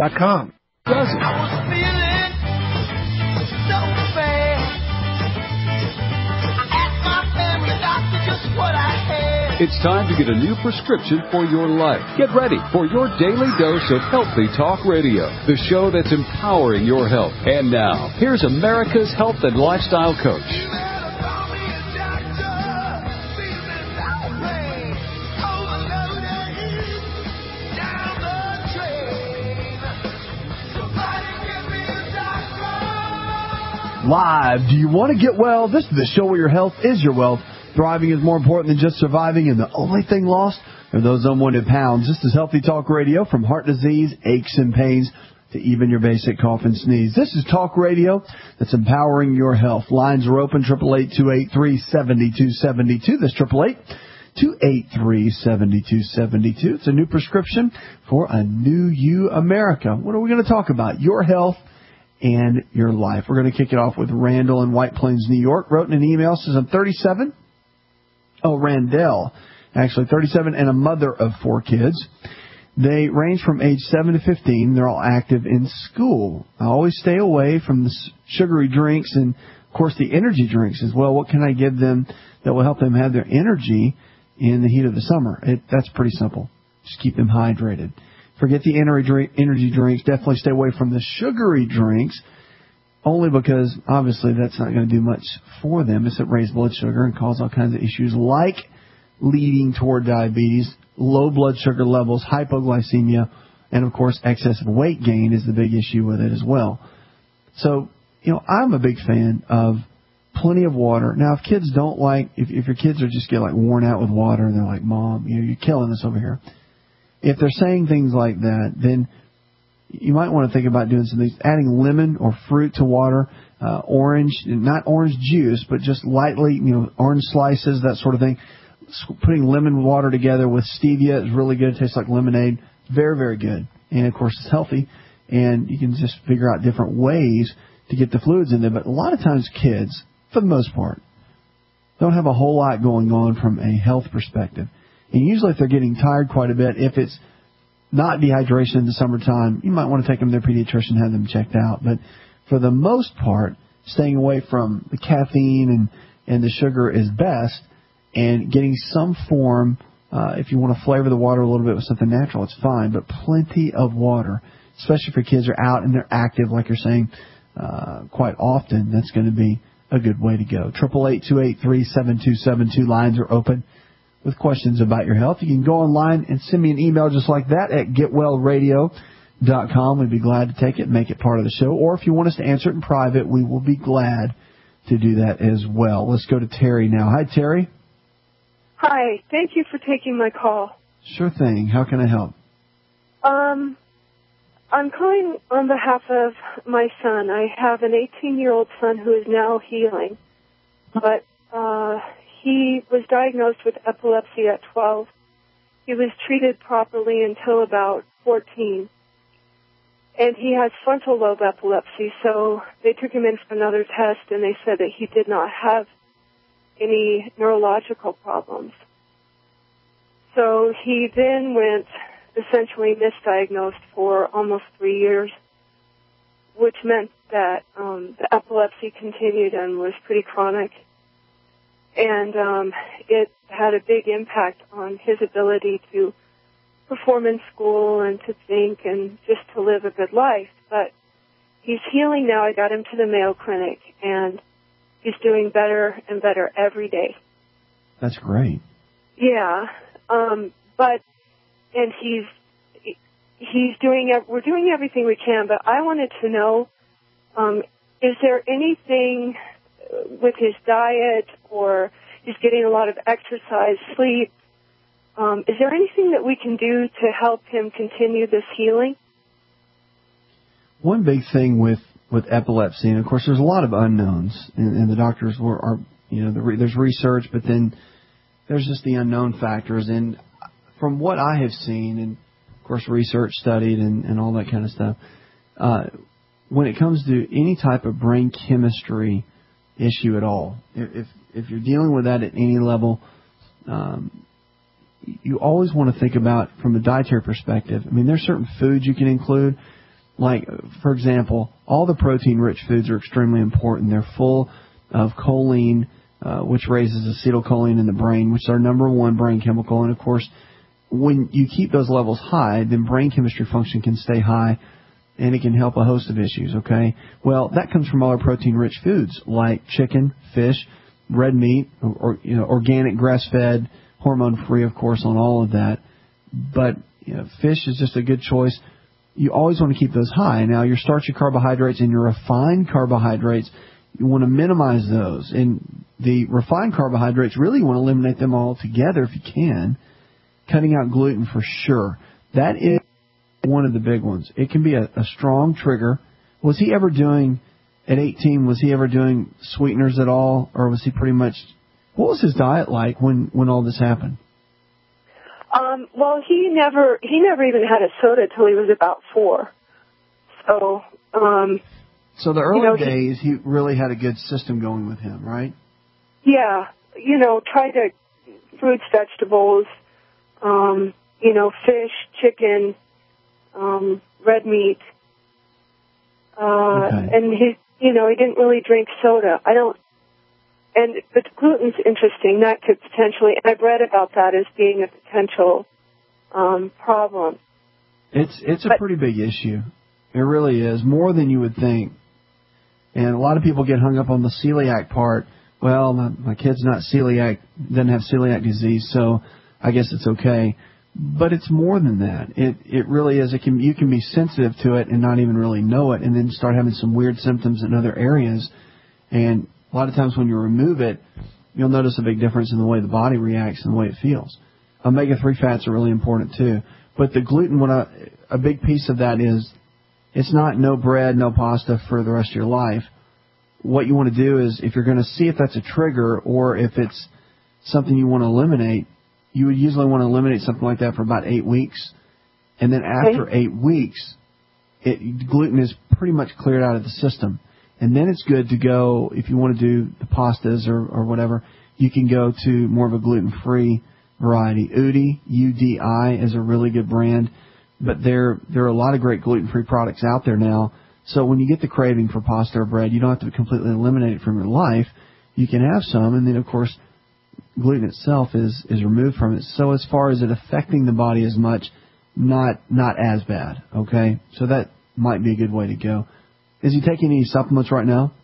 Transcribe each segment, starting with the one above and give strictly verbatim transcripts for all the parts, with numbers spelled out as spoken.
dot com. Does it? I was feeling so bad. I asked my family doctor just what I had. It's time to get a new prescription for your life. Get ready for your daily dose of Healthy Talk Radio, the show that's empowering your health. And now, here's America's health and lifestyle coach. Live. Do you want to get well? This is the show where your health is your wealth. Thriving is more important than just surviving, and the only thing lost are those unwanted pounds. This is Healthy Talk Radio, from heart disease, aches and pains, to even your basic cough and sneeze. This is talk radio that's empowering your health. Lines are open, eight eight eight, two eight three, seven two seven two. That's eight eight eight, two eight three, seven two seven two. It's a new prescription for a new you, America. What are we going to talk about? Your health and your life. We're going to kick it off with Randall in White Plains, New York. Wrote in an email, says, I'm thirty-seven. Oh, Randall, actually thirty-seven, and a mother of four kids. They range from age seven to fifteen. They're all active in school. I always stay away from the sugary drinks and, of course, the energy drinks as well. What can I give them that will help them have their energy in the heat of the summer? It, that's pretty simple. Just keep them hydrated. Forget the energy drinks. Definitely stay away from the sugary drinks, only because, obviously, that's not going to do much for them. It's at raise blood sugar and cause all kinds of issues like leading toward diabetes, low blood sugar levels, hypoglycemia, and, of course, excessive weight gain is the big issue with it as well. So, you know, I'm a big fan of plenty of water. Now, if kids don't like, if, if your kids are just get like worn out with water and they're like, Mom, you know, you're killing us over here. If they're saying things like that, then you might want to think about doing some things, adding lemon or fruit to water, uh, orange, not orange juice, but just lightly, you know, orange slices, that sort of thing. Putting lemon water together with stevia is really good. It tastes like lemonade. Very, very good. And, of course, it's healthy. And you can just figure out different ways to get the fluids in there. But a lot of times kids, for the most part, don't have a whole lot going on from a health perspective. And usually if they're getting tired quite a bit, if it's not dehydration in the summertime, you might want to take them to their pediatrician and have them checked out. But for the most part, staying away from the caffeine and, and the sugar is best, and getting some form, uh, if you want to flavor the water a little bit with something natural, it's fine, but plenty of water, especially if your kids are out and they're active, like you're saying, uh, quite often, that's going to be a good way to go. eight eight eight, two eight three, seven two seven two. Lines are open with questions about your health. You can go online and send me an email just like that at get well radio dot com. We'd be glad to take it and make it part of the show. Or if you want us to answer it in private, we will be glad to do that as well. Let's go to Terry now. Hi, Terry. Hi. Thank you for taking my call. Sure thing. How can I help? Um, I'm calling on behalf of my son. I have an eighteen-year-old son who is now healing, but uh, he was diagnosed with epilepsy at twelve. He was treated properly until about fourteen. And he has frontal lobe epilepsy, so they took him in for another test, and they said that he did not have any neurological problems. So he then went essentially misdiagnosed for almost three years, which meant that um, the epilepsy continued and was pretty chronic. And um, it had a big impact on his ability to perform in school and to think and just to live a good life. But he's healing now. I got him to the Mayo Clinic, and he's doing better and better every day. That's great. Yeah, um, but and he's he's doing. We're doing everything we can. But I wanted to know: um, is there anything with his diet, or he's getting a lot of exercise, sleep? Um, is there anything that we can do to help him continue this healing? One big thing with, with epilepsy, and of course there's a lot of unknowns, and, and the doctors were, are, you know, the re, there's research, but then there's just the unknown factors. And from what I have seen, and of course research studied and, and all that kind of stuff, uh, when it comes to any type of brain chemistry issue at all, if if you're dealing with that at any level, um, you always want to think about from a dietary perspective. I mean, there's certain foods you can include, like, for example, all the protein-rich foods are extremely important. They're full of choline, uh, which raises acetylcholine in the brain, which is our number one brain chemical. And, of course, when you keep those levels high, then brain chemistry function can stay high, and it can help a host of issues, okay? Well, that comes from all our protein-rich foods like chicken, fish, red meat, or, or you know, organic, grass-fed, hormone-free, of course, on all of that. But you know, fish is just a good choice. You always want to keep those high. Now, your starchy carbohydrates and your refined carbohydrates, you want to minimize those. And the refined carbohydrates, really you want to eliminate them all together if you can. Cutting out gluten for sure. That is one of the big ones. It can be a, a strong trigger. Was he ever doing, at eighteen, was he ever doing sweeteners at all? Or was he pretty much, what was his diet like when, when all this happened? Um, well, he never, he never even had a soda till he was about four. So, um, So the early you know, days, he, he really had a good system going with him, right? Yeah, you know, try to, fruits, vegetables, um, you know, fish, chicken, um, red meat, uh, okay. and he, you know, he didn't really drink soda. I don't, and, but gluten's interesting. That could potentially, and I've read about that as being a potential, um, problem. It's, it's a but, pretty big issue. It really is, more than you would think. And a lot of people get hung up on the celiac part. Well, my, my kid's not celiac, doesn't have celiac disease, so I guess it's okay. But it's more than that. It it really is. It can you can be sensitive to it and not even really know it, and then start having some weird symptoms in other areas. And a lot of times when you remove it, you'll notice a big difference in the way the body reacts and the way it feels. omega three fats are really important too. But the gluten, what I, a big piece of that is, it's not no bread, no pasta for the rest of your life. What you want to do is, if you're going to see if that's a trigger or if it's something you want to eliminate, you would usually want to eliminate something like that for about eight weeks. And then after okay. eight weeks, it, gluten is pretty much cleared out of the system. And then it's good to go, if you want to do the pastas or, or whatever, you can go to more of a gluten-free variety. U D I, U D I is a really good brand. But there there are a lot of great gluten-free products out there now. So when you get the craving for pasta or bread, you don't have to completely eliminate it from your life. You can have some, and then, of course, gluten itself is, is removed from it. So as far as it affecting the body as much, not not as bad, okay? So that might be a good way to go. Is he taking any supplements right now?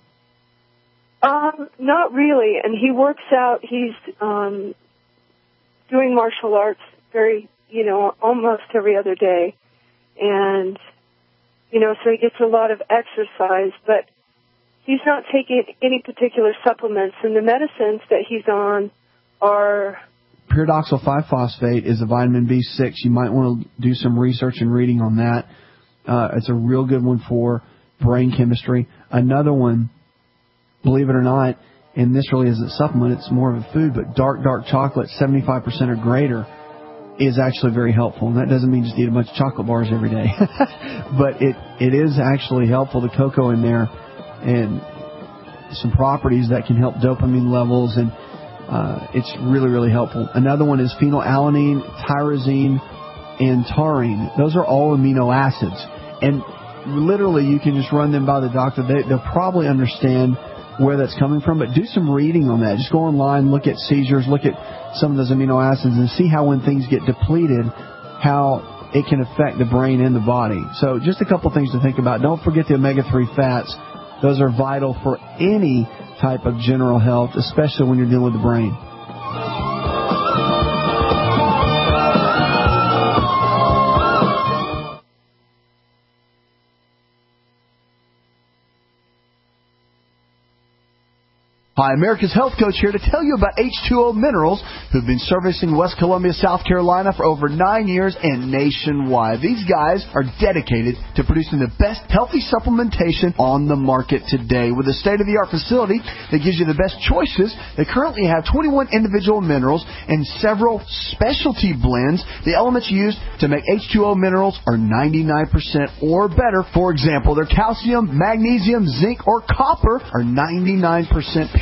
Um, not really. And he works out. He's um, doing martial arts very, you know, almost every other day. And, you know, so he gets a lot of exercise, but he's not taking any particular supplements. And the medicines that he's on are... Pyridoxal five phosphate is a vitamin B six. You might want to do some research and reading on that. Uh, it's a real good one for brain chemistry. Another one, believe it or not, and this really isn't a supplement, it's more of a food, but dark, dark chocolate, seventy-five percent or greater, is actually very helpful. And that doesn't mean just eat a bunch of chocolate bars every day. But it, it is actually helpful, the cocoa in there, and some properties that can help dopamine levels, and uh, it's really, really helpful. Another one is phenylalanine, tyrosine, and taurine. Those are all amino acids. And literally, you can just run them by the doctor. They, they'll probably understand where that's coming from, but do some reading on that. Just go online, look at seizures, look at some of those amino acids, and see how when things get depleted, how it can affect the brain and the body. So just a couple things to think about. Don't forget the omega three fats. Those are vital for any type of general health, especially when you're dealing with the brain. Hi, America's Health Coach here to tell you about H two O Minerals, who've been servicing West Columbia, South Carolina for over nine years and nationwide. These guys are dedicated to producing the best healthy supplementation on the market today. With a state-of-the-art facility that gives you the best choices, they currently have twenty-one individual minerals and several specialty blends. The elements used to make H two O Minerals are ninety-nine percent or better. For example, their calcium, magnesium, zinc, or copper are ninety-nine percent pure.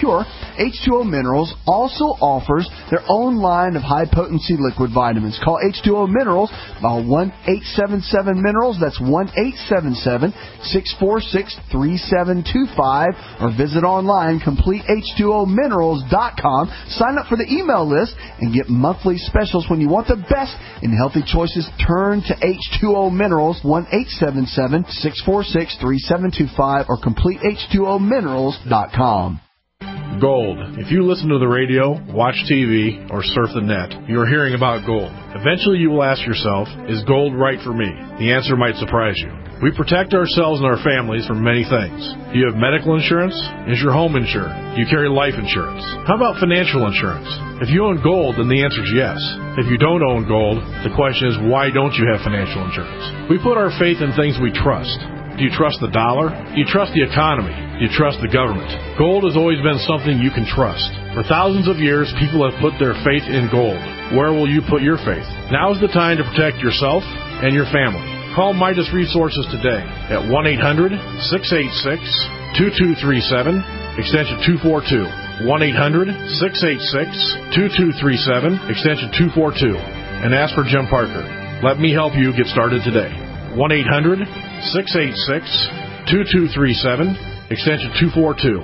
secure, H two O Minerals also offers their own line of high-potency liquid vitamins. Call H two O Minerals by one eight seven seven Minerals. That's one eight seven seven, six four six, three seven two five. Or visit online, complete H two O minerals dot com. Sign up for the email list and get monthly specials. When you want the best in healthy choices, turn to H two O Minerals, one eight seven seven, six four six, three seven two five, or complete H two O minerals dot com. Gold. If you listen to the radio, watch T V, or surf the net, you are hearing about gold. Eventually you will ask yourself, is gold right for me? The answer might surprise you. We protect ourselves and our families from many things. Do you have medical insurance? Is your home insured? Do you carry life insurance? How about financial insurance? If you own gold, then the answer is yes. If you don't own gold, the question is, why don't you have financial insurance? We put our faith in things we trust. Do you trust the dollar? Do you trust the economy? Do you trust the government? Gold has always been something you can trust. For thousands of years, people have put their faith in gold. Where will you put your faith? Now is the time to protect yourself and your family. Call Midas Resources today at one eight hundred, six eight six, two two three seven, extension two four two. one eight hundred, six eight six, two two three seven, extension two four two. And ask for Jim Parker. Let me help you get started today. one eight hundred, six eight six, two two three seven, extension two four two.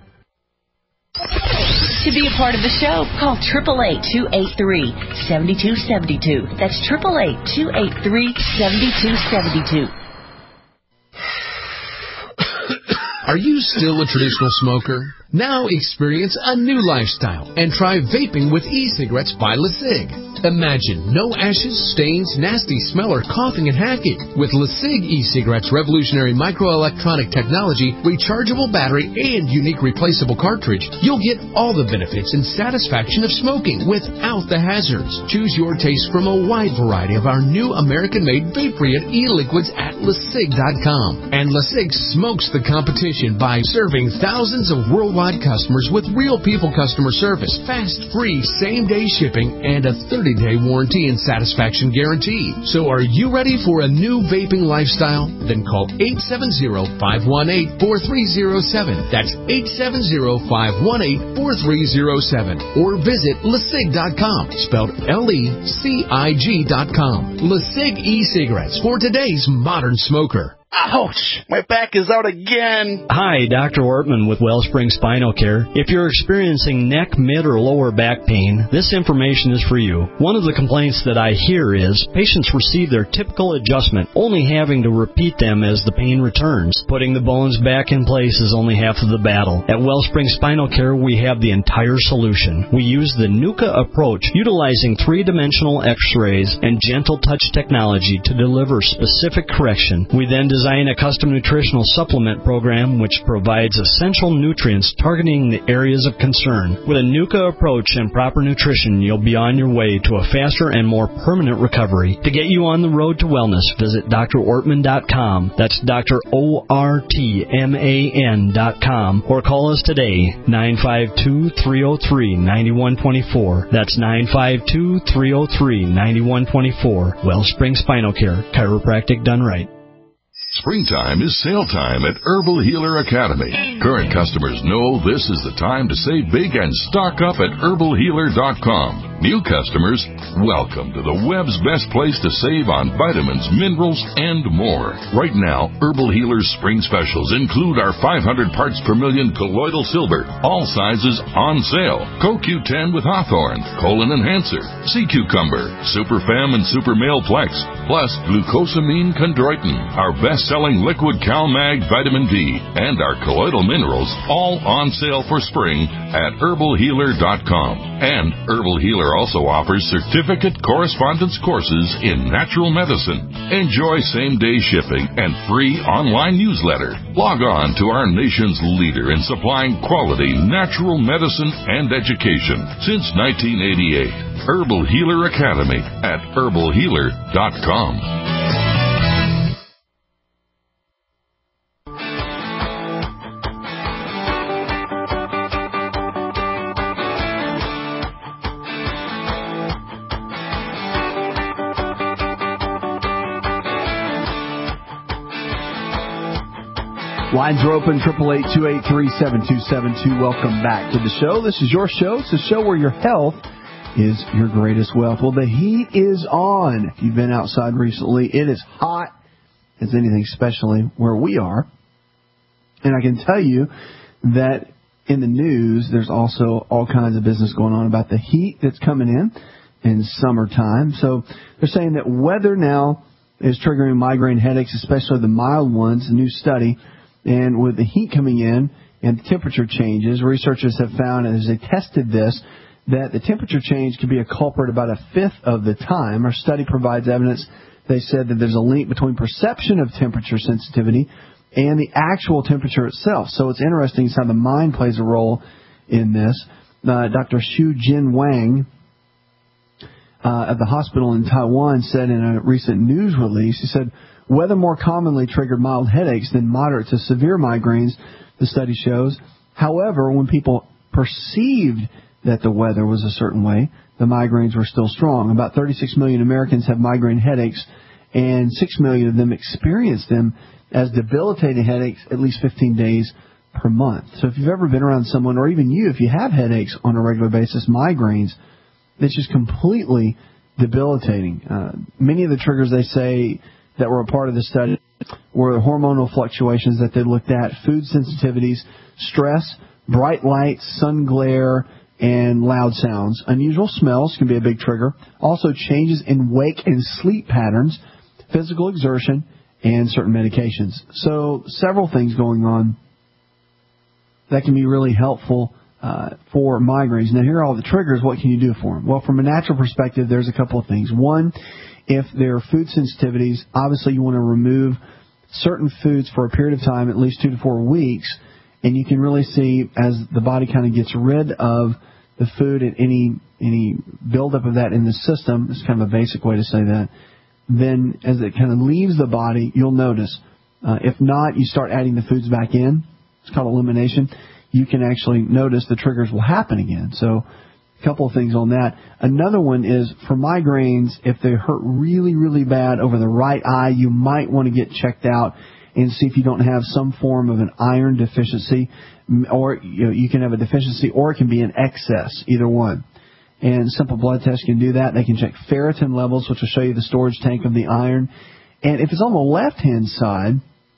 To be a part of the show, call eight eight eight, two eight three, seven two seven two. That's eight eight eight, two eight three, seven two seven two. Are you still a traditional smoker? Now experience a new lifestyle and try vaping with e-cigarettes by LeSig. Imagine no ashes, stains, nasty smell, or coughing and hacking. With LeSig e-cigarettes' revolutionary microelectronic technology, rechargeable battery, and unique replaceable cartridge, you'll get all the benefits and satisfaction of smoking without the hazards. Choose your taste from a wide variety of our new American-made vape-free e-liquids at LeSig dot com. And LeSig smokes the competition by serving thousands of worldwide customers with real people customer service, fast, free, same-day shipping, and a thirty-day warranty and satisfaction guarantee. So are you ready for a new vaping lifestyle? Then call eight seven zero, five one eight, four three zero seven. That's eight seven zero, five one eight, four three zero seven. Or visit LeSig dot com, spelled L E C I G dot com. LeSig e-cigarettes for today's modern smoker. Ouch! My back is out again. Hi, Doctor Ortman with Wellspring Spinal Care. If you're experiencing neck, mid, or lower back pain, this information is for you. One of the complaints that I hear is patients receive their typical adjustment, only having to repeat them as the pain returns. Putting the bones back in place is only half of the battle. At Wellspring Spinal Care, we have the entire solution. We use the NUCA approach, utilizing three-dimensional x-rays and gentle touch technology to deliver specific correction. We then design a custom nutritional supplement program which provides essential nutrients targeting the areas of concern. With a NUCA approach and proper nutrition, you'll be on your way to a faster and more permanent recovery. To get you on the road to wellness, visit D R Ortman dot com. That's Doctor O R T M A N dot com. Or call us today, nine five two, three oh three, nine one two four. That's nine five two, three oh three, nine one two four. Wellspring Spinal Care, chiropractic done right. Springtime is sale time at Herbal Healer Academy. Current customers know this is the time to save big and stock up at herbal healer dot com. New customers, welcome to the web's best place to save on vitamins, minerals, and more. Right now, Herbal Healer's spring specials include our five hundred parts per million colloidal silver, all sizes on sale. Co Q ten with Hawthorne, Colon Enhancer, Sea Cucumber, Super Fem and Super Male Plex, plus glucosamine chondroitin, our best-selling liquid CalMag vitamin D, and our colloidal minerals, all on sale for spring at herbal healer dot com. And Herbal Healer also offers certificate correspondence courses in natural medicine. Enjoy same-day shipping and free online newsletter. Log on to our nation's leader in supplying quality natural medicine and education since nineteen eighty-eight. Herbal Healer Academy at herbal healer dot com. Lines are open, eight eight eight, two eight three, seven two seven two. Welcome back to the show. This is your show. It's a show where your health is your greatest wealth. Well, the heat is on. If you've been outside recently, it is hot as anything, especially where we are. And I can tell you that in the news, there's also all kinds of business going on about the heat that's coming in in summertime. So they're saying that weather now is triggering migraine headaches, especially the mild ones. A new study. And with the heat coming in and the temperature changes, researchers have found, as they tested this, that the temperature change could be a culprit about a fifth of the time. Our study provides evidence. They said that there's a link between perception of temperature sensitivity and the actual temperature itself. So it's interesting how the mind plays a role in this. Uh, Doctor Xu Jin Wang uh, at the hospital in Taiwan said in a recent news release, he said, weather more commonly triggered mild headaches than moderate to severe migraines, the study shows. However, when people perceived that the weather was a certain way, the migraines were still strong. About thirty-six million Americans have migraine headaches, and six million of them experience them as debilitating headaches at least fifteen days per month. So if you've ever been around someone, or even you, if you have headaches on a regular basis, migraines, it's just completely debilitating. Uh, many of the triggers, they say, that were a part of the study were the hormonal fluctuations that they looked at, food sensitivities, stress, bright lights, sun glare, and loud sounds. Unusual smells can be a big trigger. Also changes in wake and sleep patterns, physical exertion, and certain medications. So several things going on that can be really helpful uh, for migraines. Now, here are all the triggers. What can you do for them? Well, from a natural perspective, there's a couple of things. One, if there are food sensitivities, obviously you want to remove certain foods for a period of time, at least two to four weeks, and you can really see as the body kind of gets rid of the food and any any buildup of that in the system, it's kind of a basic way to say that, then as it kind of leaves the body, you'll notice. Uh, if not, you start adding the foods back in. It's called elimination. You can actually notice the triggers will happen again. So a couple of things on that. Another one is for migraines, if they hurt really, really bad over the right eye, you might want to get checked out and see if you don't have some form of an iron deficiency, or you know, you can have a deficiency, or it can be an excess, either one. And simple blood tests can do that. They can check ferritin levels, which will show you the storage tank of the iron. And if it's on the left-hand side,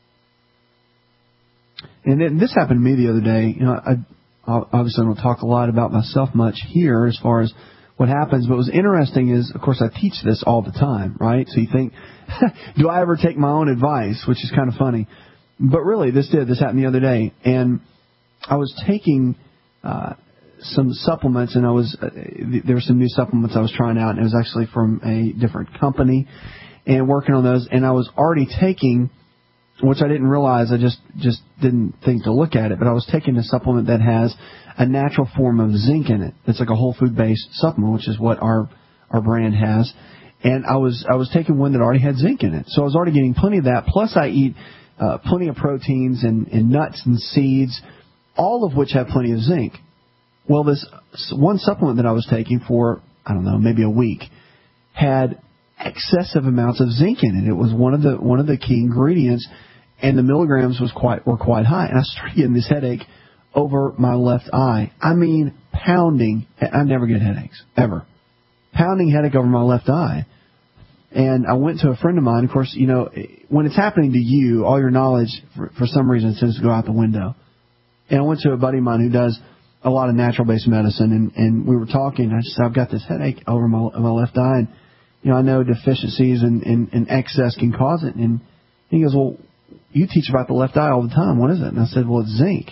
and then this happened to me the other day, you know, I obviously I don't talk a lot about myself much here as far as what happens, but what's interesting is, of course, I teach this all the time, right? So you think, do I ever take my own advice, which is kind of funny. But really, this did. This happened the other day. And I was taking uh, some supplements, and I was uh, there were some new supplements I was trying out, and it was actually from a different company, and working on those. And I was already taking, which I didn't realize, I just, just didn't think to look at it, but I was taking a supplement that has a natural form of zinc in it. It's like a whole food-based supplement, which is what our our brand has. And I was I was taking one that already had zinc in it. So I was already getting plenty of that. Plus I eat uh, plenty of proteins and, and nuts and seeds, all of which have plenty of zinc. Well, this one supplement that I was taking for, I don't know, maybe a week, had excessive amounts of zinc in it. It was one of the one of the key ingredients, and the milligrams was quite were quite high. And I started getting this headache over my left eye. I mean, pounding. I never get headaches, ever. Pounding headache over my left eye. And I went to a friend of mine. Of course, you know, when it's happening to you, all your knowledge, for, for some reason, tends to go out the window. And I went to a buddy of mine who does a lot of natural-based medicine, and, and we were talking. I just said, I've got this headache over my, my left eye, and, you know, I know deficiencies and, and, and excess can cause it. And he goes, well, you teach about the left eye all the time. What is it? And I said, well, it's zinc.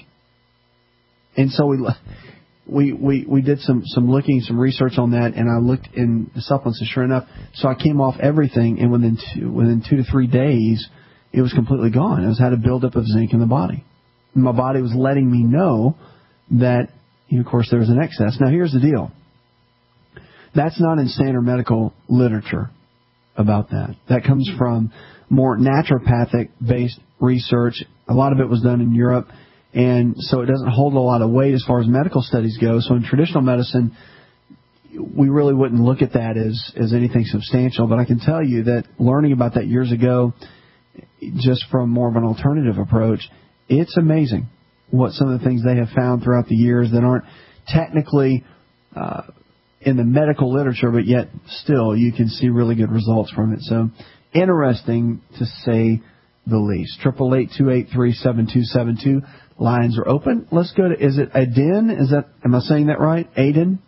And so we we we, we did some, some looking, some research on that, and I looked in the supplements, and sure enough, so I came off everything, and within two, within two to three days, it was completely gone. It was had a buildup of zinc in the body. And my body was letting me know that, you know, of course, there was an excess. Now, here's the deal. That's not in standard medical literature about that. That comes from more naturopathic-based research. A lot of it was done in Europe, and so it doesn't hold a lot of weight as far as medical studies go. So in traditional medicine, we really wouldn't look at that as, as anything substantial. But I can tell you that learning about that years ago, just from more of an alternative approach, it's amazing what some of the things they have found throughout the years that aren't technically uh, in the medical literature, but yet still you can see really good results from it. So interesting to say the least. Triple eight two eight three seven two seven two. Lines are open. Let's go to, is it Aden? Is that, am I saying that right? Aden?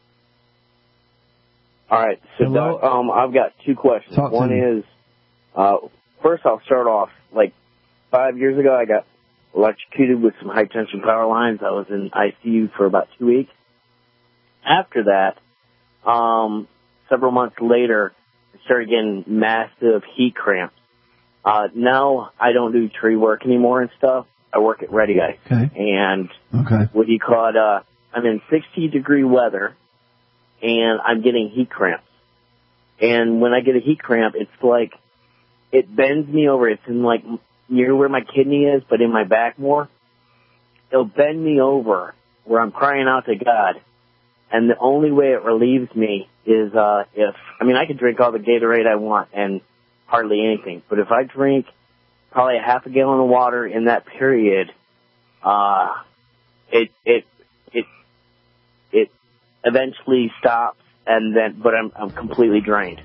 All right. So, Doc, um, I've got two questions. Talk One to me. is, uh, first I'll start off, like five years ago, I got electrocuted with some high-tension power lines. I was in I C U for about two weeks. After that, um, several months later, I started getting massive heat cramps. Uh, now I don't do tree work anymore and stuff. I work at Ready Ice. Okay. And okay. what do you call it? Uh, I'm in sixty degree weather, and I'm getting heat cramps. And when I get a heat cramp, it's like it bends me over. It's in like near where my kidney is, but in my back more. It'll bend me over where I'm crying out to God. And the only way it relieves me is uh, if, I mean, I can drink all the Gatorade I want and hardly anything. But if I drink probably a half a gallon of water in that period, uh, it, it, it, it eventually stops, and then, but I'm, I'm completely drained.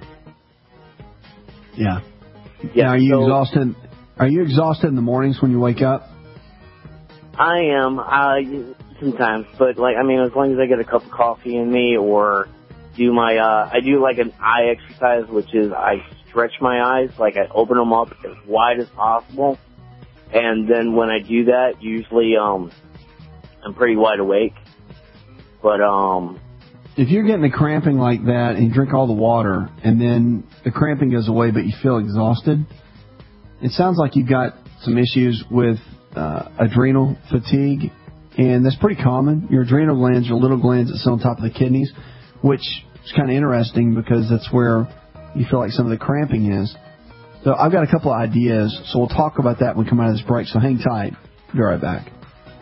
Yeah. Yeah. Now, are you so, exhausted? Are you exhausted in the mornings when you wake up? I am, uh, sometimes, but like, I mean, as long as I get a cup of coffee in me or do my, uh, I do like an eye exercise, which is I stretch my eyes, like I open them up as wide as possible. And then when I do that, usually, um, I'm pretty wide awake. But, um, if you're getting the cramping like that and you drink all the water and then the cramping goes away but you feel exhausted, it sounds like you've got some issues with uh, adrenal fatigue, and that's pretty common. Your adrenal glands are little glands that sit on top of the kidneys, which is kind of interesting because that's where you feel like some of the cramping is. So I've got a couple of ideas, so we'll talk about that when we come out of this break, so hang tight. Be right back.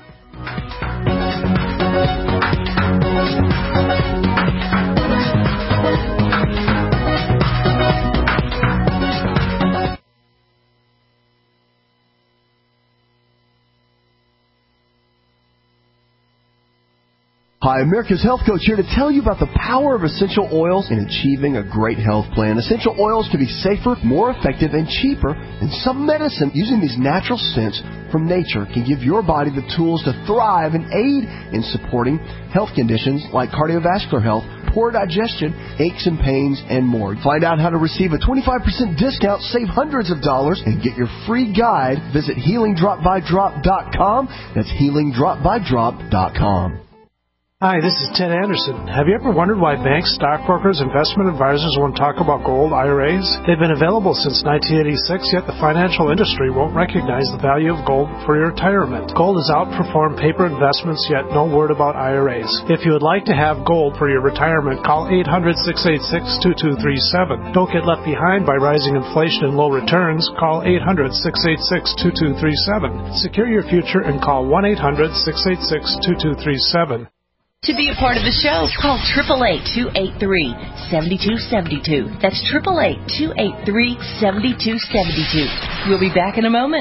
Hi, America's Health Coach here to tell you about the power of essential oils in achieving a great health plan. Essential oils can be safer, more effective, and cheaper than some medicine. Using these natural scents from nature can give your body the tools to thrive and aid in supporting health conditions like cardiovascular health, poor digestion, aches and pains, and more. Find out how to receive a twenty-five percent discount, save hundreds of dollars, and get your free guide. Visit healing drop by drop dot com. That's healing drop by drop dot com. Hi, this is Ted Anderson. Have you ever wondered why banks, stockbrokers, investment advisors won't talk about gold I R As? They've been available since nineteen eighty-six, yet the financial industry won't recognize the value of gold for your retirement. Gold has outperformed paper investments, yet no word about I R As. If you would like to have gold for your retirement, call eight hundred, six eight six, two two three seven. Don't get left behind by rising inflation and low returns. Call eight hundred, six eight six, two two three seven. Secure your future and call one eight hundred, six eight six, two two three seven. To be a part of the show, call eight eight eight, two eight three, seven two seven two. That's eight eight eight, two eight three, seven two seven two. We'll be back in a moment.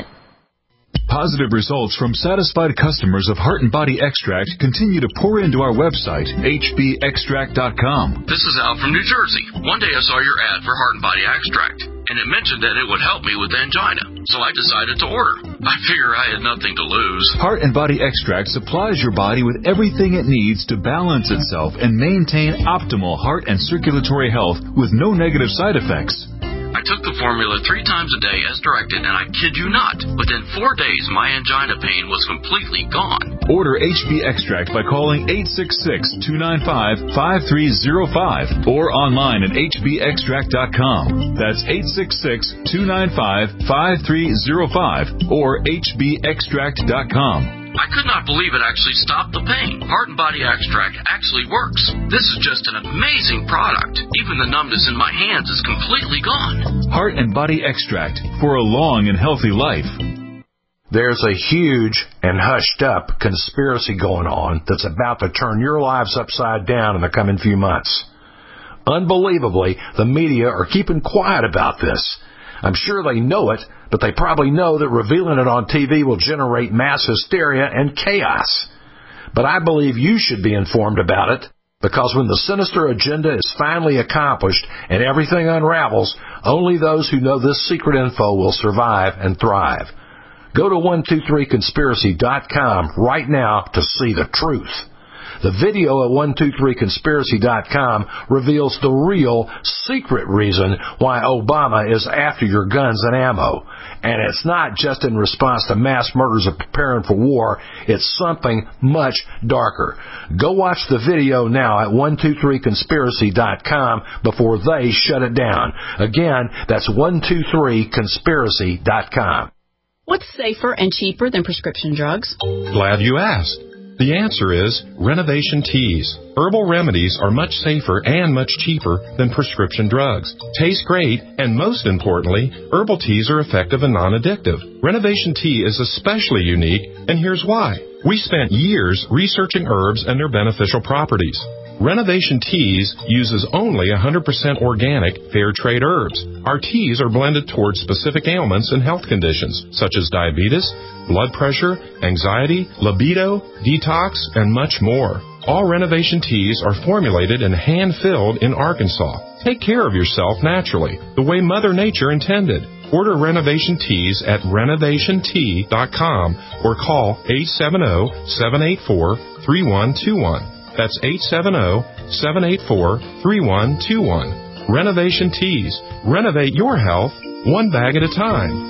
Positive results from satisfied customers of Heart and Body Extract continue to pour into our website, H B extract dot com. This is Al from New Jersey. One day I saw your ad for Heart and Body Extract, and it mentioned that it would help me with angina, so I decided to order. I figure I had nothing to lose. Heart and Body Extract supplies your body with everything it needs to balance itself and maintain optimal heart and circulatory health with no negative side effects. I took the formula three times a day as directed, and I kid you not, within four days my angina pain was completely gone. Order H B Extract by calling eight six six, two nine five, five three zero five or online at H B extract dot com. That's eight six six, two nine five, five three zero five or H B extract dot com. I could not believe it actually stopped the pain. Heart and Body Extract actually works. This is just an amazing product. Even the numbness in my hands is completely gone. Heart and Body Extract for a long and healthy life. There's a huge and hushed up conspiracy going on that's about to turn your lives upside down in the coming few months. Unbelievably, the media are keeping quiet about this. I'm sure they know it, but they probably know that revealing it on T V will generate mass hysteria and chaos. But I believe you should be informed about it, because when the sinister agenda is finally accomplished and everything unravels, only those who know this secret info will survive and thrive. Go to one two three conspiracy dot com right now to see the truth. The video at one two three conspiracy dot com reveals the real, secret reason why Obama is after your guns and ammo. And it's not just in response to mass murders of preparing for war. It's something much darker. Go watch the video now at one two three conspiracy dot com before they shut it down. Again, that's one two three conspiracy dot com. What's safer and cheaper than prescription drugs? Glad you asked. The answer is Renovation Teas. Herbal remedies are much safer and much cheaper than prescription drugs. Taste great, and most importantly, herbal teas are effective and non-addictive. Renovation Tea is especially unique, and here's why. We spent years researching herbs and their beneficial properties. Renovation Teas uses only one hundred percent organic, fair trade herbs. Our teas are blended towards specific ailments and health conditions, such as diabetes, blood pressure, anxiety, libido, detox, and much more. All Renovation Teas are formulated and hand-filled in Arkansas. Take care of yourself naturally, the way Mother Nature intended. Order Renovation Teas at renovation tea dot com or call eight seven zero, seven eight four, three one two one. That's eight seven zero, seven eight four, three one two one. Renovation Teas. Renovate your health one bag at a time.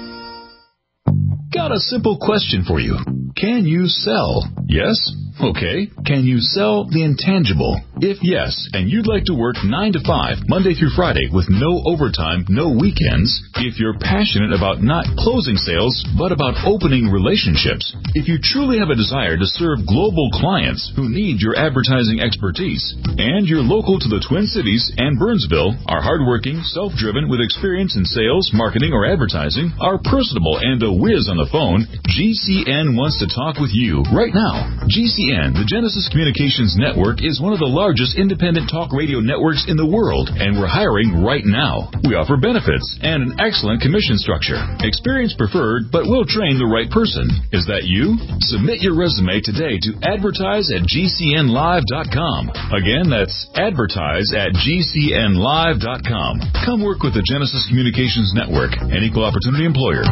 Got a simple question for you. Can you sell? Yes? Okay. Can you sell the intangible? If yes, and you'd like to work nine to five, Monday through Friday, with no overtime, no weekends, if you're passionate about not closing sales, but about opening relationships, if you truly have a desire to serve global clients who need your advertising expertise, and you're local to the Twin Cities and Burnsville, are hardworking, self-driven, with experience in sales, marketing, or advertising, are personable and a whiz on the phone, G C N wants to talk with you right now. G C N, the Genesis Communications Network, is one of the largest independent talk radio networks in the world, and we're hiring right now. We offer benefits and an excellent commission structure. Experience preferred, but we'll train the right person. Is that you? Submit your resume today to advertise at G C N live dot com. Again, that's advertise at G C N live dot com. Come work with the Genesis Communications Network, an equal opportunity employer.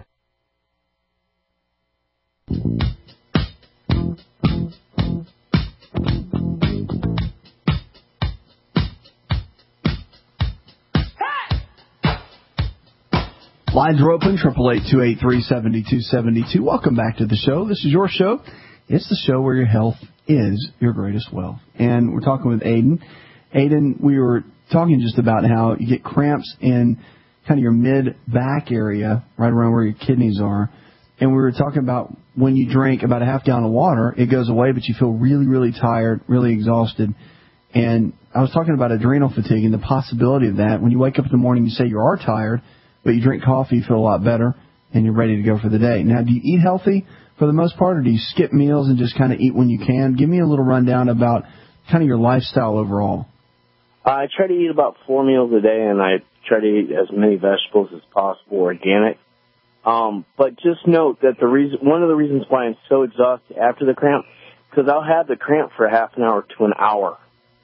Lines are open, triple eight, two eight three, seven two seven two. Welcome back to the show. This is your show. It's the show where your health is your greatest wealth. And we're talking with Aiden. Aiden, we were talking just about how you get cramps in kind of your mid-back area, right around where your kidneys are. And we were talking about when you drink about a half gallon of water, it goes away, but you feel really, really tired, really exhausted. And I was talking about adrenal fatigue and the possibility of that. When you wake up in the morning, you say you are tired, but you drink coffee, you feel a lot better, and you're ready to go for the day. Now, do you eat healthy for the most part, or do you skip meals and just kind of eat when you can? Give me a little rundown about kind of your lifestyle overall. I try to eat about four meals a day, and I try to eat as many vegetables as possible, organic. Um, but just note that the reason, one of the reasons why I'm so exhausted after the cramp, because I'll have the cramp for half an hour to an hour,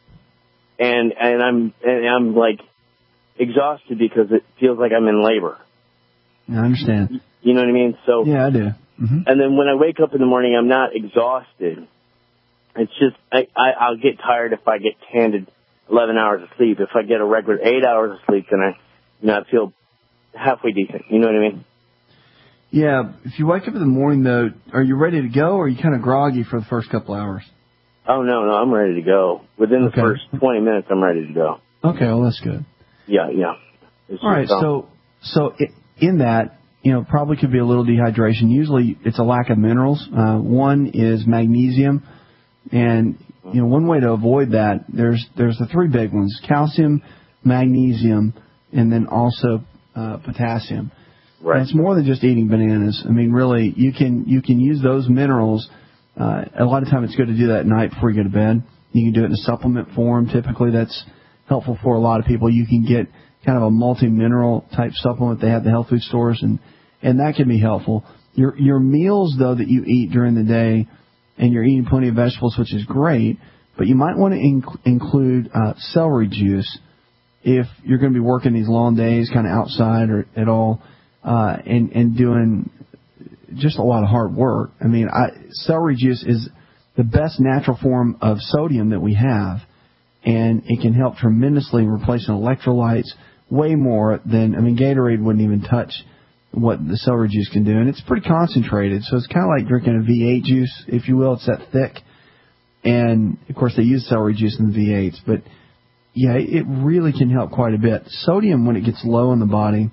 and and I'm and I'm like exhausted because it feels like I'm in labor. I understand. You know what I mean? So yeah, I do. Mm-hmm. And then when I wake up in the morning, I'm not exhausted. It's just I, I I'll get tired if I get handed eleven hours of sleep. If I get a regular eight hours of sleep, then I, you know, I feel halfway decent. You know what I mean? Yeah. If you wake up in the morning, though, are you ready to go, or are you kind of groggy for the first couple hours? Oh no, no, I'm ready to go. Within okay. the first twenty minutes, I'm ready to go. Okay, well that's good. Yeah, yeah. It's All right, so so in that, you know, probably could be a little dehydration. Usually it's a lack of minerals. Uh, one is magnesium, and you know, one way to avoid that, there's there's the three big ones: calcium, magnesium, and then also uh, potassium. Right. And it's more than just eating bananas. I mean, really, you can you can use those minerals. Uh, a lot of time it's good to do that at night before you go to bed. You can do it in a supplement form. Typically, that's helpful for a lot of people. You can get kind of a multi-mineral type supplement they have at the health food stores, and and that can be helpful. Your your meals, though, that you eat during the day, and you're eating plenty of vegetables, which is great, but you might want to inc- include uh, celery juice if you're going to be working these long days kind of outside or at all, uh, and, and doing just a lot of hard work. I mean, I, celery juice is the best natural form of sodium that we have, and it can help tremendously in replacing electrolytes way more than, I mean, Gatorade wouldn't even touch what the celery juice can do, and it's pretty concentrated, so it's kind of like drinking a V eight juice, if you will. It's that thick, and, of course, they use celery juice in the V eights, but, yeah, it really can help quite a bit. Sodium, when it gets low in the body,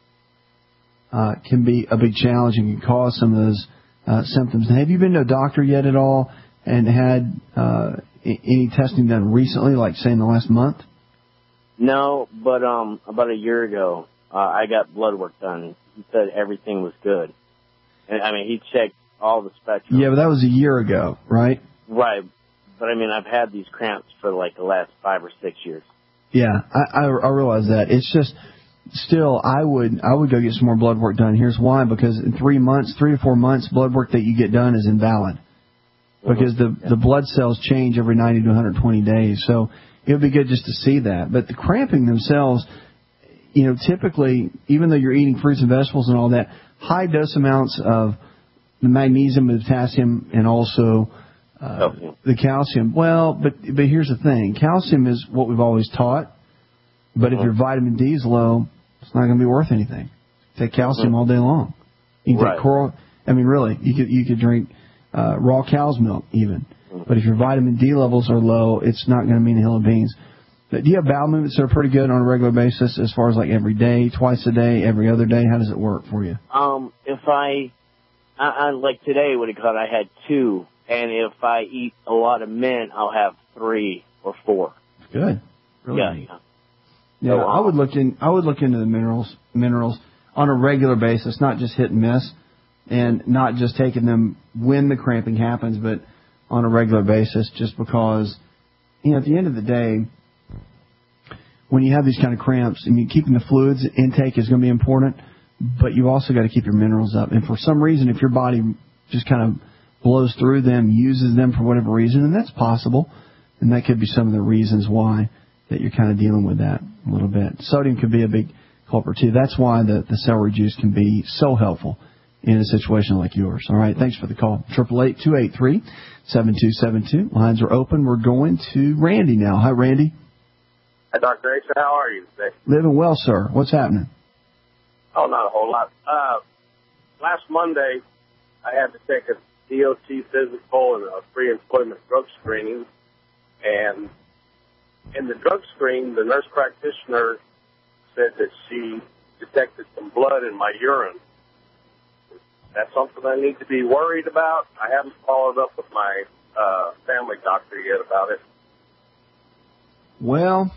uh, can be a big challenge and can cause some of those uh, symptoms. Now, have you been to a doctor yet at all and had uh, any testing done recently, like, say, in the last month? No, but um, about a year ago, uh, I got blood work done. He said everything was good. And, I mean, he checked all the spectrum. Yeah, but that was a year ago, right? Right. But, I mean, I've had these cramps for, like, the last five or six years. Yeah, I, I, I realize that. It's just, still, I would I would go get some more blood work done. Here's why. Because in three months, three to four months, blood work that you get done is invalid. Because the, yeah. the blood cells change every ninety to one hundred twenty days. So it would be good just to see that. But the cramping themselves, you know, typically, even though you're eating fruits and vegetables and all that, high dose amounts of the magnesium, the potassium, and also uh, calcium. the calcium. Well, but but here's the thing. Calcium is what we've always taught. But mm-hmm. if your vitamin D is low, it's not going to be worth anything. Take calcium mm-hmm. all day long. You can right. take coral. I mean, really, you could you could drink uh, raw cow's milk even. Mm-hmm. But if your vitamin D levels are low, it's not going to mean a hill of beans. But do you have bowel movements that are pretty good on a regular basis as far as like every day, twice a day, every other day? How does it work for you? Um, if I, I, I like today, what it called, I had two. And if I eat a lot of mint, I'll have three or four. Good. Really yeah. Neat. Yeah, I would look in. I would look into the minerals, minerals on a regular basis, not just hit and miss, and not just taking them when the cramping happens, but on a regular basis. Just because, you know, at the end of the day, when you have these kind of cramps, I mean, keeping the fluids intake is going to be important, but you've also got to keep your minerals up. And for some reason, if your body just kind of blows through them, uses them for whatever reason, and that's possible, and that could be some of the reasons why that you're kind of dealing with that a little bit. Sodium could be a big culprit, too. That's why the, the celery juice can be so helpful in a situation like yours. All right, thanks for the call. eight eight eight, two eight three, seven two seven two. Lines are open. We're going to Randy now. Hi, Randy. Hi, Doctor H. How are you today? Living well, sir. What's happening? Oh, not a whole lot. Uh, last Monday, I had to take a D O T physical and a pre-employment drug screening, and in the drug screen, the nurse practitioner said that she detected some blood in my urine. That's something I need to be worried about. I haven't followed up with my uh, family doctor yet about it. Well,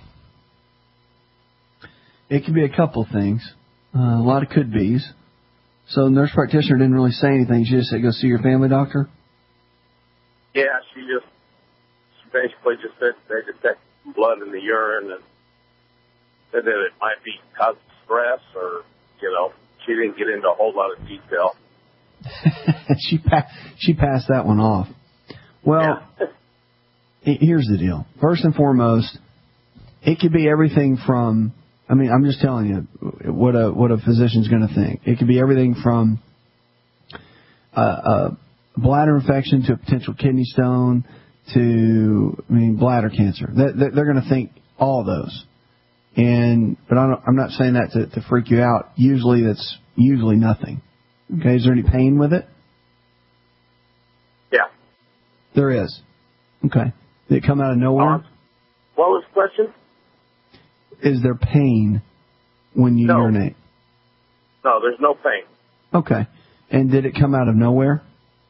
it could be a couple things. Uh, a lot of could-bes. So the nurse practitioner didn't really say anything. She just said, go see your family doctor? Yeah, she just she basically just said they detected blood in the urine and said that it might be because of stress or, you know, she didn't get into a whole lot of detail. she pa- she passed that one off. Well, yeah. Here's the deal. First and foremost, it could be everything from, I mean, I'm just telling you what a what a physician's going to think. It could be everything from a, a bladder infection to a potential kidney stone to, I mean, bladder cancer. They're, they're going to think all of those. And but I don't, I'm not saying that to, to freak you out. Usually that's usually nothing. Okay, is there any pain with it? Yeah. There is. Okay. Did it come out of nowhere? Uh, what was the question? Is there pain when you no. urinate? No, there's no pain. Okay. And did it come out of nowhere?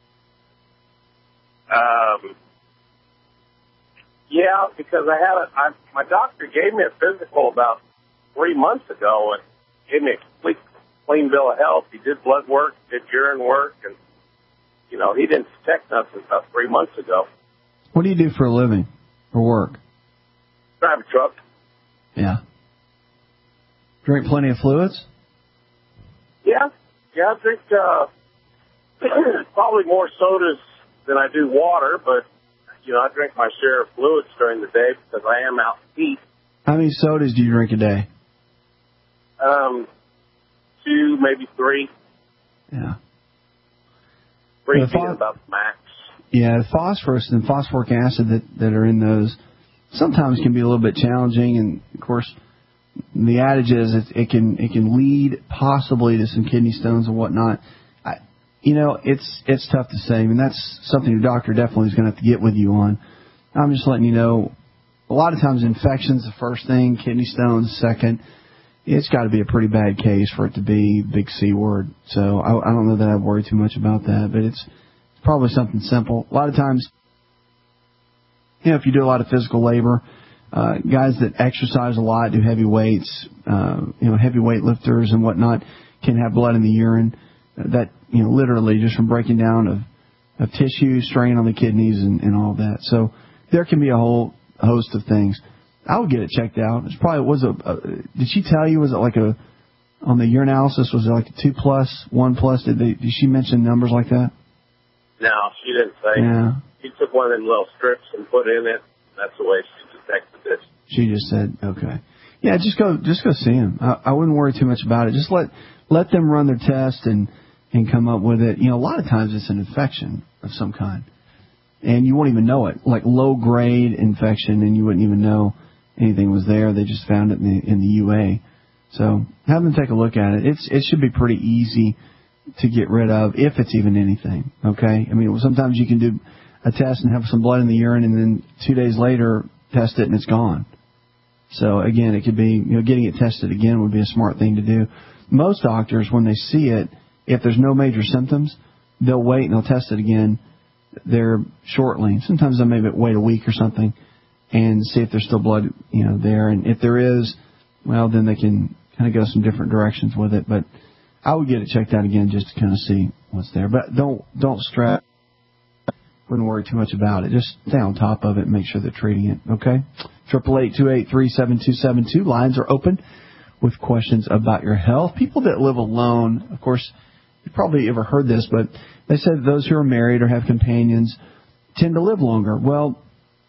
Um. Yeah, because I had a, I, my doctor gave me a physical about three months ago and gave me a complete clean bill of health. He did blood work, did urine work, and, you know, he didn't detect nothing about three months ago. What do you do for a living, for work? Drive a truck. Yeah. Drink plenty of fluids? Yeah, Yeah, I drink uh, probably more sodas than I do water, but, you know, I drink my share of fluids during the day because I am out to eat. How many sodas do you drink a day? Um, two, maybe three. Yeah. Three The being pho- about the max. Yeah, the phosphorus and phosphoric acid that, that are in those sometimes can be a little bit challenging, and of course, the adage is it, it can it can lead possibly to some kidney stones and whatnot. I, you know, it's it's tough to say. I mean, that's something your doctor definitely is going to have to get with you on. I'm just letting you know. A lot of times, infection's the first thing, kidney stones second. It's got to be a pretty bad case for it to be big C word. So I, I don't know that I'd worry too much about that, but it's probably something simple. A lot of times, you know, if you do a lot of physical labor, uh, guys that exercise a lot, do heavy weights, uh, you know, heavy weight lifters and whatnot, can have blood in the urine. That, you know, literally just from breaking down of, of tissue, strain on the kidneys and, and all that. So there can be a whole host of things. I would get it checked out. It's probably was a, a. Did she tell you? Was it like a on the urinalysis? Was it like a two plus, one plus? Did they? Did she mention numbers like that? No, she didn't say. Yeah. She took one of them little strips and put in it. That's the way she detected it. She just said, okay. Yeah, just go, just go see him. I, I wouldn't worry too much about it. Just let let them run their test and and come up with it. You know, a lot of times it's an infection of some kind, and you won't even know it. Like low grade infection, and you wouldn't even know anything was there. They just found it in the, in the U A. So have them take a look at it. It's it should be pretty easy to get rid of, if it's even anything. Okay, I mean, sometimes you can do a test and have some blood in the urine, and then two days later test it and it's gone. So again, it could be, you know, getting it tested again would be a smart thing to do. Most doctors, when they see it, if there's no major symptoms, they'll wait and they'll test it again there shortly. Sometimes they'll maybe wait a week or something and see if there's still blood, you know, there. And if there is, well, then they can kind of go some different directions with it. But I would get it checked out again just to kind of see what's there. But don't don't stress. Wouldn't worry too much about it. Just stay on top of it and make sure they're treating it. Okay? Triple eight two eight three seven two seven two. Lines are open with questions about your health. People that live alone, of course, you've probably ever heard this, but they said those who are married or have companions tend to live longer. Well,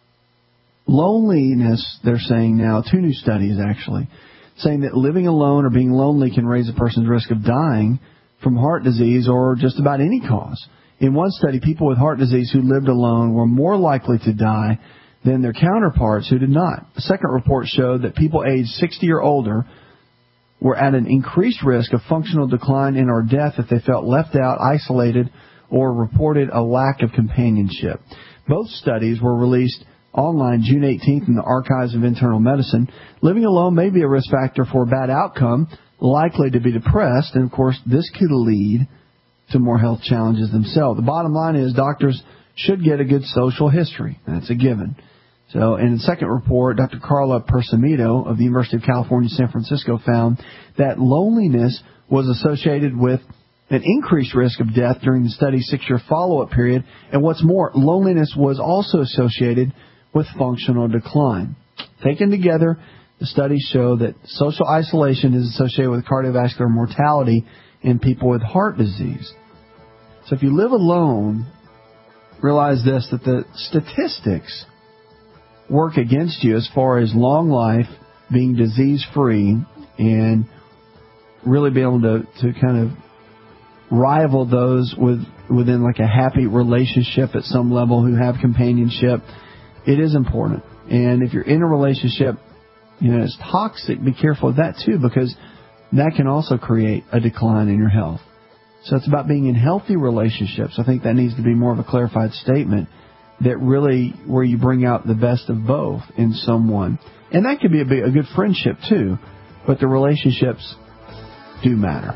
loneliness, they're saying now, two new studies actually, saying that living alone or being lonely can raise a person's risk of dying from heart disease or just about any cause. In one study, people with heart disease who lived alone were more likely to die than their counterparts who did not. A second report showed that people aged sixty or older were at an increased risk of functional decline and or death if they felt left out, isolated, or reported a lack of companionship. Both studies were released online June eighteenth in the Archives of Internal Medicine. Living alone may be a risk factor for a bad outcome, likely to be depressed, and of course this could lead to more health challenges themselves. The bottom line is doctors should get a good social history. That's a given. So in the second report, Doctor Carla Persamito of the University of California, San Francisco found that loneliness was associated with an increased risk of death during the study's six-year follow-up period. And what's more, loneliness was also associated with functional decline. Taken together, the studies show that social isolation is associated with cardiovascular mortality in people with heart disease. So if you live alone, realize this, that the statistics work against you as far as long life, being disease-free, and really be able to, to kind of rival those with within like a happy relationship at some level who have companionship. It is important. And if you're in a relationship, you know, it's toxic, be careful of that too, because that can also create a decline in your health. So it's about being in healthy relationships. I think that needs to be more of a clarified statement, that really where you bring out the best of both in someone. And that could be a, big, a good friendship too, but the relationships do matter.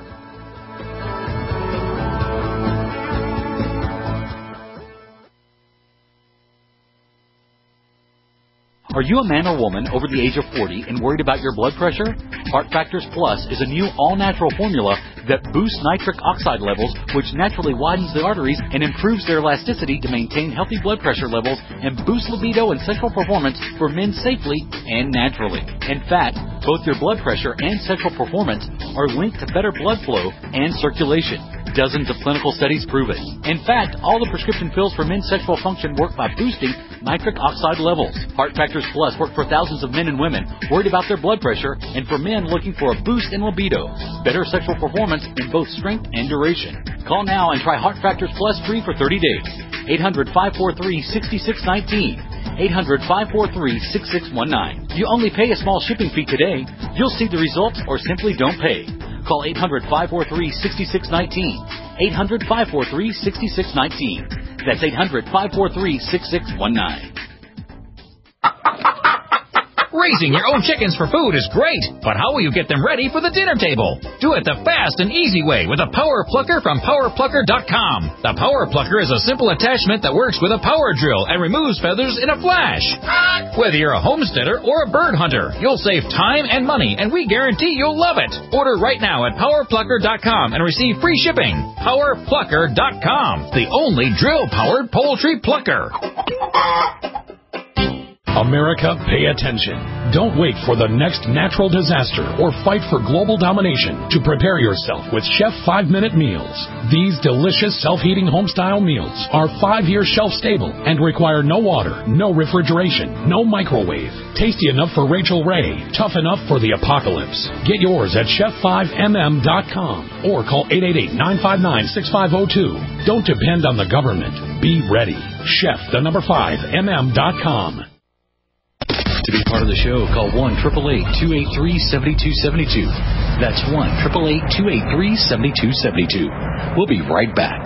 Are you a man or woman over the age of forty and worried about your blood pressure? Heart Factors Plus is a new all-natural formula that boosts nitric oxide levels, which naturally widens the arteries and improves their elasticity to maintain healthy blood pressure levels and boost libido and sexual performance for men safely and naturally. In fact, both your blood pressure and sexual performance are linked to better blood flow and circulation. Dozens of clinical studies prove it. In fact, all the prescription pills for men's sexual function work by boosting nitric oxide levels. Heart Factors Plus work for thousands of men and women worried about their blood pressure and for men looking for a boost in libido, better sexual performance in both strength and duration. Call now and try Heart Factors Plus free for thirty days. eight hundred, five four three, six six one nine. eight hundred, five four three, six six one nine. You only pay a small shipping fee today. You'll see the results or simply don't pay. Call eight hundred, five four three, six six one nine. eight hundred, five four three, six six one nine. That's eight hundred, five four three, six six one nine. Raising your own chickens for food is great, but how will you get them ready for the dinner table? Do it the fast and easy way with a Power Plucker from power plucker dot com. The Power Plucker is a simple attachment that works with a power drill and removes feathers in a flash. Whether you're a homesteader or a bird hunter, you'll save time and money, and we guarantee you'll love it. Order right now at power plucker dot com and receive free shipping. power plucker dot com, the only drill-powered poultry plucker. America, pay attention. Don't wait for the next natural disaster or fight for global domination to prepare yourself with Chef five-Minute Meals. These delicious self-heating home-style meals are five-year shelf-stable and require no water, no refrigeration, no microwave. Tasty enough for Rachel Ray, tough enough for the apocalypse. Get yours at chef five m m dot com or call eight eight eight, nine five nine, six five zero two. Don't depend on the government. Be ready. Chef, the number five, m m dot com. To be part of the show, call one eight eight eight, two eight three, seven two seven two. That's one eight eight eight, two eight three, seven two seven two. We'll be right back.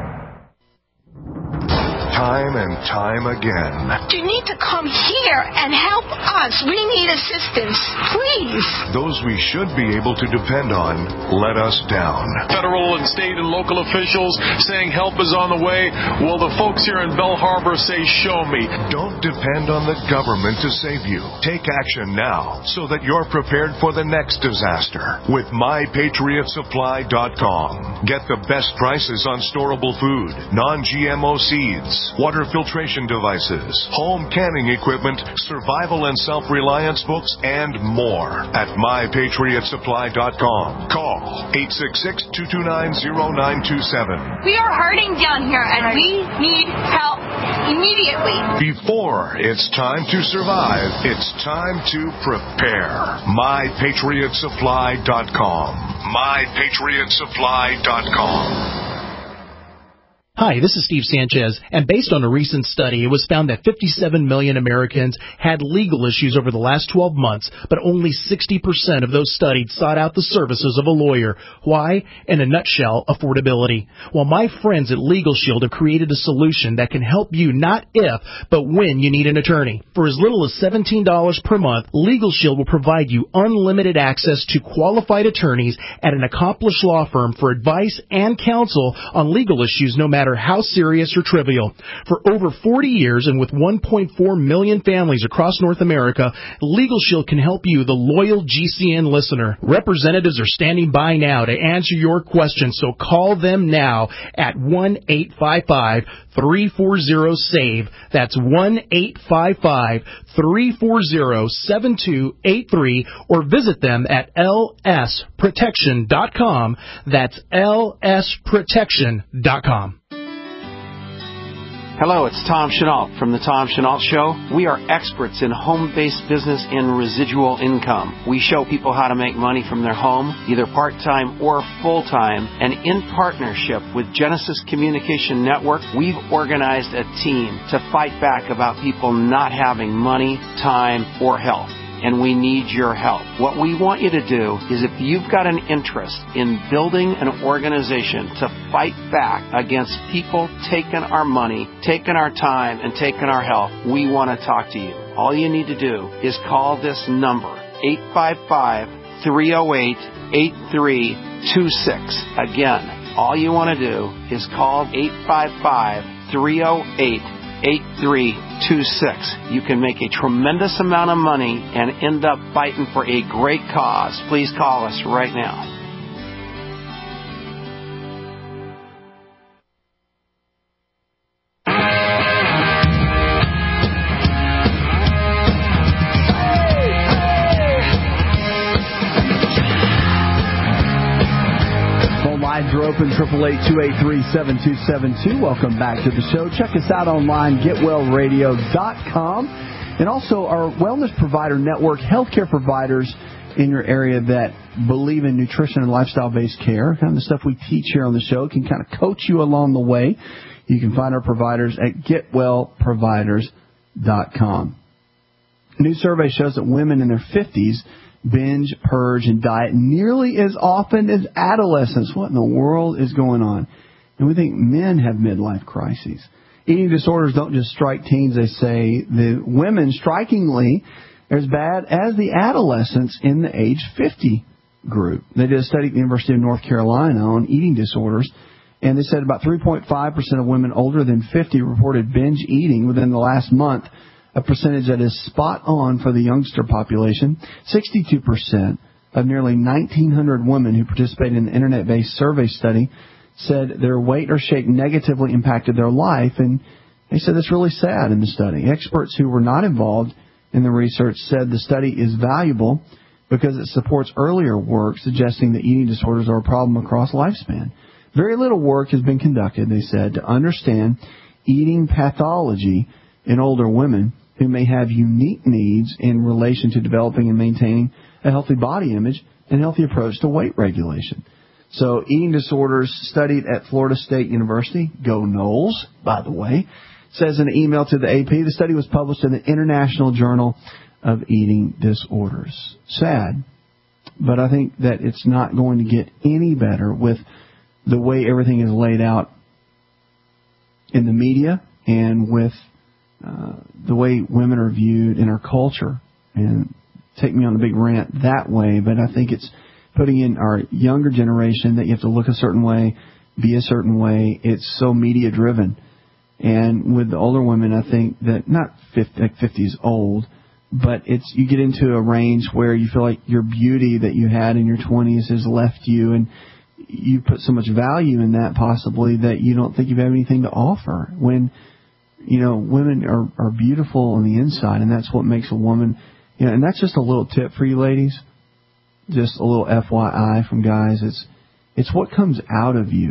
Time and time again. You need to come here and help us. We need assistance. Please. Those we should be able to depend on let us down. Federal and state and local officials saying help is on the way. Well, the folks here in Bell Harbor say, show me. Don't depend on the government to save you. Take action now so that you're prepared for the next disaster with my patriot supply dot com. Get the best prices on storable food, non G M O seeds, water filtration devices, home canning equipment, survival and self-reliance books, and more at my patriot supply dot com. Call eight six six, two two nine, zero nine two seven. We are hurting down here, and we need help immediately. Before it's time to survive, it's time to prepare. my patriot supply dot com. my patriot supply dot com. Hi, this is Steve Sanchez, and based on a recent study, it was found that fifty-seven million Americans had legal issues over the last twelve months, but only sixty percent of those studied sought out the services of a lawyer. Why? In a nutshell, affordability. Well, my friends at Legal Shield have created a solution that can help you not if, but when you need an attorney. For as little as seventeen dollars per month, Legal Shield will provide you unlimited access to qualified attorneys at an accomplished law firm for advice and counsel on legal issues no matter how serious or trivial. For over forty years and with one point four million families across North America, Legal Shield can help you, the loyal G C N listener. Representatives are standing by now to answer your questions, so call them now at one eight five five, three four zero, S A V E. That's one eight five five, three four zero, seven two eight three, or visit them at L S protection dot com. That's L S protection dot com. Hello, it's Tom Chenault from The Tom Chenault Show. We are experts in home-based business and residual income. We show people how to make money from their home, either part-time or full-time, and in partnership with Genesis Communication Network, we've organized a team to fight back about people not having money, time, or health. And we need your help. What we want you to do is, if you've got an interest in building an organization to fight back against people taking our money, taking our time, and taking our health, we want to talk to you. All you need to do is call this number, eight five five, three oh eight, eight three two six. Again, all you want to do is call eight five five, three oh eight, eight three two six. You can make a tremendous amount of money and end up fighting for a great cause. Please call us right now. open, eight eight eight, two eight three, seven two seven two. Welcome back to the show. Check us out online, get well radio dot com. And also our wellness provider network, healthcare providers in your area that believe in nutrition and lifestyle-based care. Kind of the stuff we teach here on the show can kind of coach you along the way. You can find our providers at get well providers dot com. A new survey shows that women in their fifties binge, purge, and diet nearly as often as adolescents. What in the world is going on? And we think men have midlife crises. Eating disorders don't just strike teens, they say. The women, strikingly, are as bad as the adolescents in the age fifty group. They did a study at the University of North Carolina on eating disorders, and they said about three point five percent of women older than fifty reported binge eating within the last month, a percentage that is spot on for the youngster population. sixty-two percent of nearly nineteen hundred women who participated in the internet-based survey study said their weight or shape negatively impacted their life, and they said that's really sad in the study. Experts who were not involved in the research said the study is valuable because it supports earlier work suggesting that eating disorders are a problem across lifespan. Very little work has been conducted, they said, to understand eating pathology in older women who may have unique needs in relation to developing and maintaining a healthy body image and healthy approach to weight regulation. So eating disorders studied at Florida State University, go Noles, by the way, says in an email to the A P, the study was published in the International Journal of Eating Disorders. Sad, but I think that it's not going to get any better with the way everything is laid out in the media and with uh, the way women are viewed in our culture. And take me on a big rant that way, but I think it's putting in our younger generation that you have to look a certain way, be a certain way. It's so media driven. And with the older women, I think that not fifty, like fifty is old, but it's you get into a range where you feel like your beauty that you had in your twenties has left you, and you put so much value in that possibly that you don't think you have anything to offer. When, you know, women are, are beautiful on the inside, and that's what makes a woman, you know, and that's just a little tip for you ladies. Just a little F Y I from guys. It's it's what comes out of you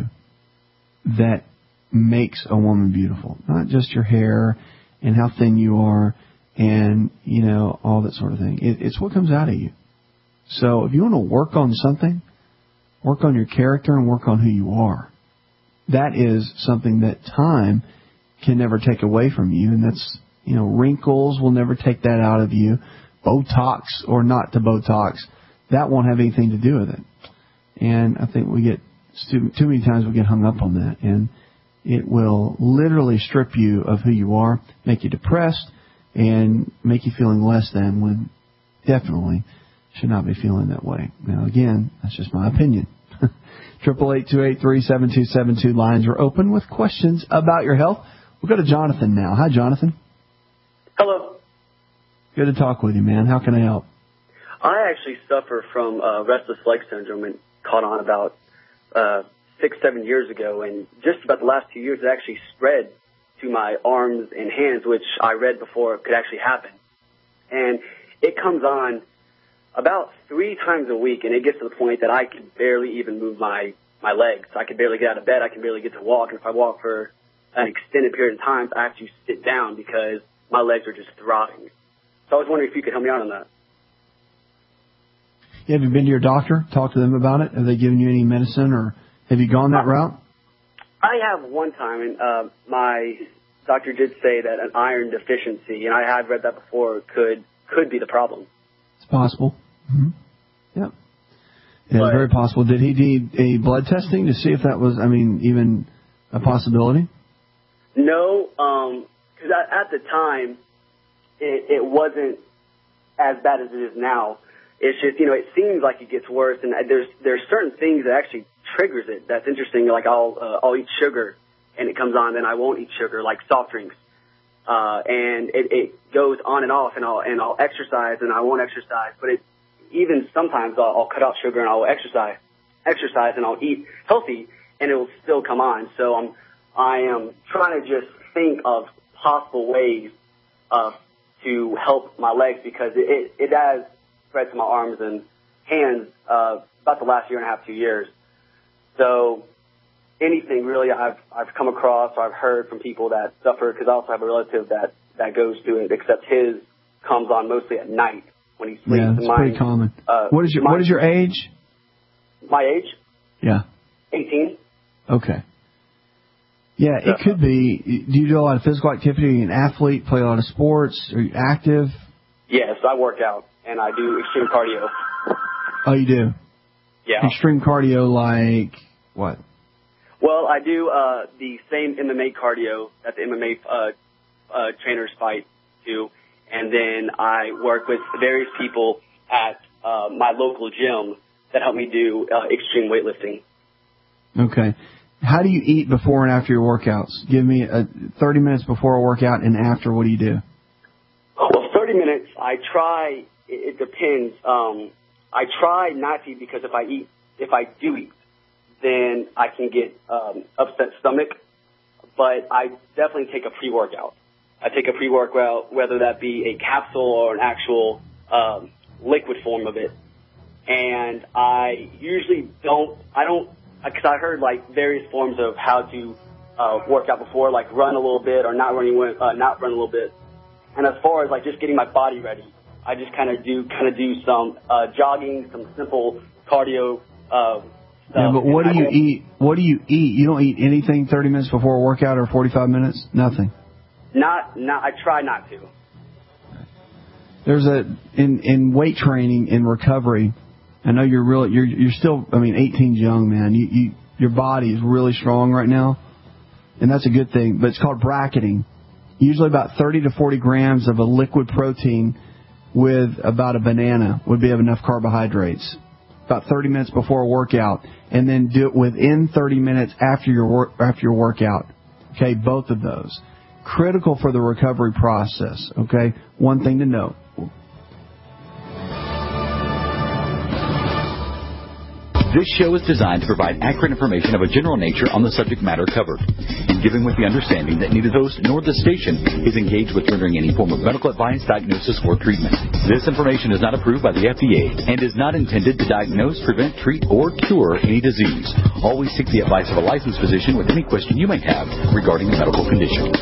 that makes a woman beautiful. Not just your hair and how thin you are and, you know, all that sort of thing. It, it's what comes out of you. So if you want to work on something, work on your character and work on who you are. That is something that time can never take away from you. And that's, you know, wrinkles will never take that out of you. Botox or not to Botox, that won't have anything to do with it. And I think we get, too, too many times we get hung up on that. And it will literally strip you of who you are, make you depressed, and make you feeling less than when definitely should not be feeling that way. Now, again, that's just my opinion. eight eight eight, two eight three, seven two seven two. Lines are open with questions about your health. We'll go to Jonathan now. Hi, Jonathan. Hello. Good to talk with you, man. How can I help? I actually suffer from uh, restless leg syndrome and caught on about uh, six, seven years ago. And just about the last two years, it actually spread to my arms and hands, which I read before could actually happen. And it comes on about three times a week, and it gets to the point that I can barely even move my, my legs. I can barely get out of bed. I can barely get to walk. And if I walk for an extended period of time, I have to sit down because my legs are just throbbing. So I was wondering if you could help me out on that. Have you been to your doctor, talked to them about it? Have they given you any medicine, or have you gone that route? I have one time, and uh, my doctor did say that an iron deficiency, and I had read that before, could could be the problem. It's possible. Mm-hmm. Yeah. Yeah, it's very possible. Did he need a blood testing to see if that was, I mean, even a possibility? No, because um, at, at the time, it, it wasn't as bad as it is now. It's just, you know, it seems like it gets worse, and there's there's certain things that actually triggers it. That's interesting. Like I'll uh, I'll eat sugar, and it comes on, then I won't eat sugar, like soft drinks, uh, and it, it goes on and off, and I'll and I'll exercise, and I won't exercise. But it even sometimes I'll, I'll cut out sugar and I'll exercise, exercise, and I'll eat healthy, and it will still come on. So I'm I am trying to just think of possible ways uh, to help my legs because it it, it has spread to my arms and hands uh, about the last year and a half, two years. So anything really I've I've come across or I've heard from people that suffer, because I also have a relative that, that goes through it, except his comes on mostly at night when he sleeps. Yeah, it's mine, pretty common. Uh, what is your mine, What is your age? My age? Yeah. eighteen. Okay. Yeah, it could be. Do you do a lot of physical activity? Are you an athlete? Play a lot of sports? Are you active? Yes, I work out and I do extreme cardio. Oh, you do? Yeah. Extreme cardio like what? Well, I do uh, the same M M A cardio that the M M A uh, uh, trainers fight to, and then I work with various people at uh, my local gym that help me do uh, extreme weightlifting. Okay. How do you eat before and after your workouts? Give me a thirty minutes before a workout and after. What do you do? Well, thirty minutes. I try. It, it depends. Um, I try not to eat, because if I eat, if I do eat, then I can get um, upset stomach. But I definitely take a pre-workout. I take a pre-workout, whether that be a capsule or an actual um, liquid form of it. And I usually don't. I don't. Because I heard like various forms of how to uh, work out before, like run a little bit or not running, uh, not run a little bit. And as far as like just getting my body ready, I just kind of do kind of do some uh, jogging, some simple cardio uh, stuff. Yeah, but what do and you I, eat? What do you eat? You don't eat anything thirty minutes before a workout or forty-five minutes? Nothing. Not, not. I try not to. There's a in in weight training in recovery. I know you're really you're you're still. I mean, eighteen's young, man. You you your body is really strong right now, and that's a good thing. But it's called bracketing. Usually, about thirty to forty grams of a liquid protein with about a banana would be of enough carbohydrates. About thirty minutes before a workout, and then do it within thirty minutes after your work after your workout. Okay, both of those critical for the recovery process. Okay, one thing to note. This show is designed to provide accurate information of a general nature on the subject matter covered, and given with the understanding that neither host nor the station is engaged with rendering any form of medical advice, diagnosis, or treatment. This information is not approved by the F D A and is not intended to diagnose, prevent, treat, or cure any disease. Always seek the advice of a licensed physician with any question you may have regarding a medical condition.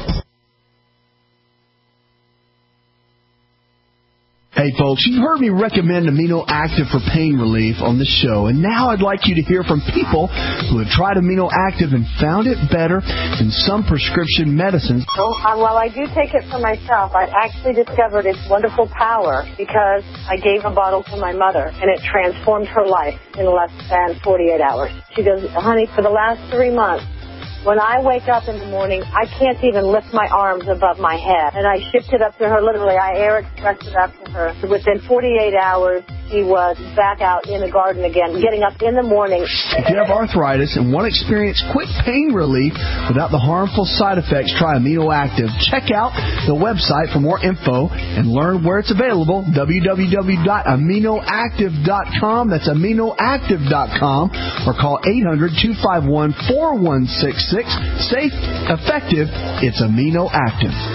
Hey folks, you've heard me recommend Amino Active for pain relief on this show, and now I'd like you to hear from people who have tried Amino Active and found it better than some prescription medicines. Well, uh, while I do take it for myself, I actually discovered its wonderful power because I gave a bottle to my mother, and it transformed her life in less than forty-eight hours. She goes, honey, for the last three months, when I wake up in the morning, I can't even lift my arms above my head. And I shipped it up to her, literally. I air expressed it up to her. Within forty-eight hours, she was back out in the garden again, getting up in the morning. If you have arthritis and want to experience quick pain relief without the harmful side effects, try Amino Active. Check out the website for more info and learn where it's available, w w w dot amino active dot com. That's amino active dot com. Or call eight hundred, two five one, four one six six. Safe, effective, it's Amino Active.